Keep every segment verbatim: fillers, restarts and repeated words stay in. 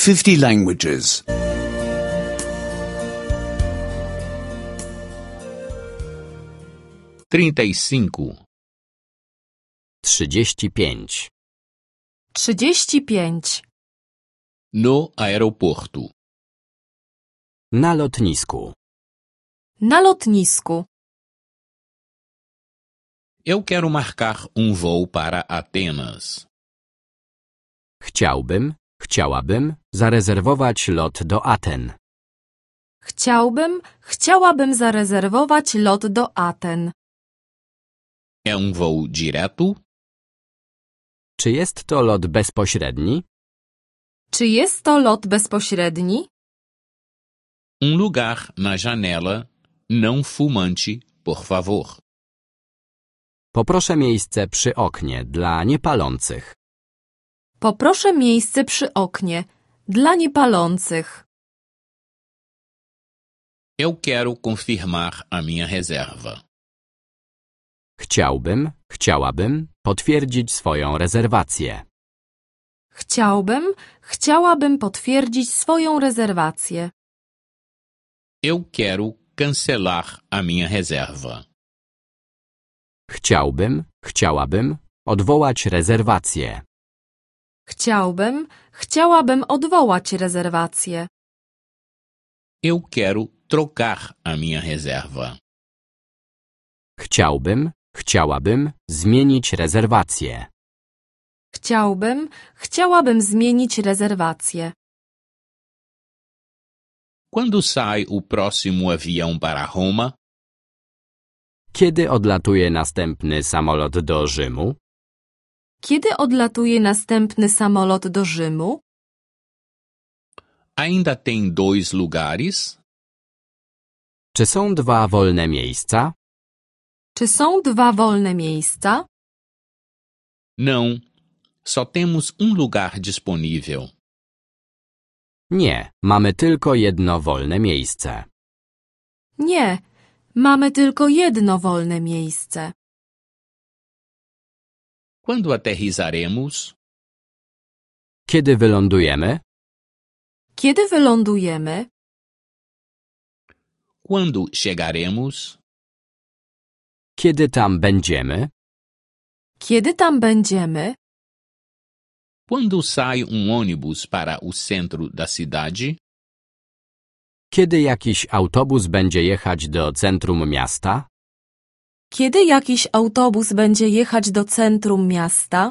fifty languages. trinta e cinco. Trzydzieści pięć. Trzydzieści pięć. No aeroporto. Na lotnisku. Na lotnisku. Eu quero marcar um voo para Atenas. Chciałbym, chciałabym zarezerwować lot do Aten. Chciałbym, chciałabym zarezerwować lot do Aten. É um voo direto? Czy jest to lot bezpośredni? Czy jest to lot bezpośredni? Um lugar na janela, não fumante, por favor. Poproszę miejsce przy oknie dla niepalących. Poproszę miejsce przy oknie dla niepalących. Eu quero confirmar a minha reserva. Chciałbym, chciałabym potwierdzić swoją rezerwację. Chciałbym, chciałabym potwierdzić swoją rezerwację. Eu quero cancelar a minha reserva. Chciałbym, chciałabym odwołać rezerwację. Chciałbym, chciałabym odwołać rezerwację. Eu quero trocar a minha reserva. Chciałbym, chciałabym zmienić rezerwację. Chciałbym, chciałabym zmienić rezerwację. Quando sai o próximo avião para Roma? Kiedy odlatuje następny samolot do Rzymu? Kiedy odlatuje następny samolot do Rzymu? Ainda tem dois lugares? Czy są dwa wolne miejsca? Czy są dwa wolne miejsca? Não, só temos um lugar disponível. Nie, mamy tylko jedno wolne miejsce. Nie, mamy tylko jedno wolne miejsce. Quando aterrissaremos? Kiedy wylądujemy? Kiedy wylądujemy? Quando chegaremos? Kiedy tam będziemy? Kiedy tam będziemy? Quando sai um ônibus para o centro da cidade? Kiedy jakiś autobus będzie jechać do centrum miasta? Kiedy jakiś autobus będzie jechać do centrum miasta?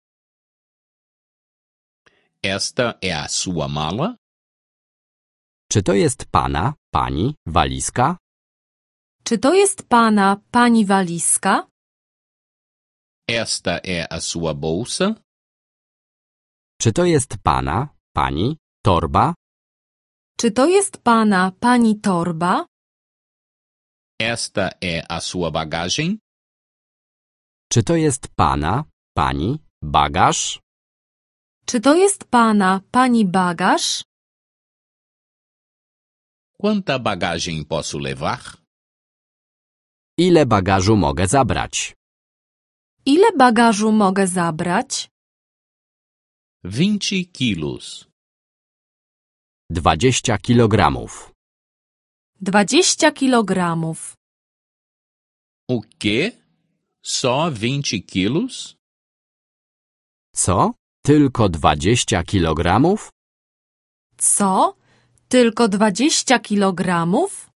Esta é a sua mala? Czy to jest pana, pani walizka? Czy to jest pana, pani walizka? Esta é a sua bolsa? Czy to jest pana, pani torba? Czy to jest pana, pani torba? Esta é a sua bagagem? Czy to jest pana, pani bagaż? Czy to jest pana, pani bagaż? Quanta bagagem posso levar? Ile bagażu mogę zabrać? Ile bagażu mogę zabrać? vinte quilos. Dwadzieścia kilogramów. Dwadzieścia kilogramów. O quê? Só vinte quilos? Co? Tylko dwadzieścia kilogramów? Co? Tylko dwadzieścia kilogramów?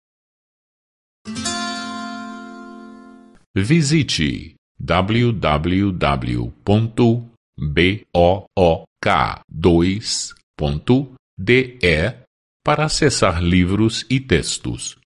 Visite w w w ponto book dois ponto de para acessar livros e textos.